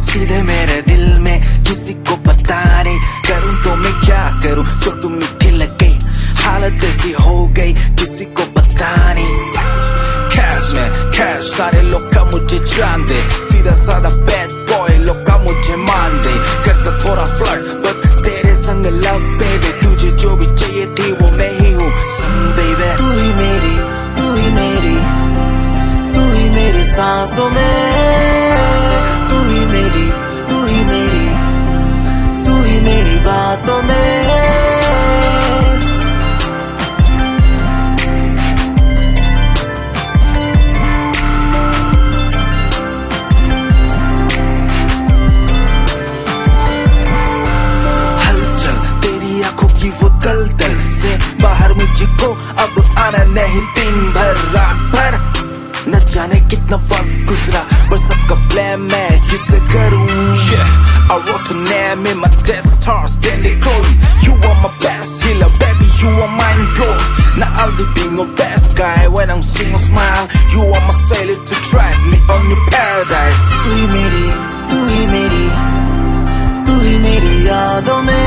सीधे मेरे दिल में, किसी को पता नहीं। करूं तो मैं क्या करूं, चोट मीठी लग गई, हालत ऐसी हो गई, किसी को पता नहीं। कैश में कैश, सारे लोग का मुझे जान दे, सीधा साधा बैड बॉय लोग का मुझे मान दे। करता थोड़ा फ्लर्ट बट तेरे संग लव बेबी, तुझे जो भी चाहिए थी वो मैं ही हूँ सम बेबी। तू ही मेरी, तू ही मेरी, तू ही मेरी सांसों में, तू ही मेरी, तू ही मेरी, तू ही मेरी बातों में। वो दलदल से बाहर मुझको अब आना नहीं, दिन भर रात भर न जाने कितना वक्त गुजरा, पर सबका ब्लेम मैं किसे करूं। Yeah, I wrote your name in my death stars, then they glowing. You are my best healer, baby, you are mind blowing. Now I'll be being your best guy when I'm seeing a smile. You are my sailor to drive me on your paradise. तू ही मेरी, तू ही मेरी, तू ही मेरी यादों में,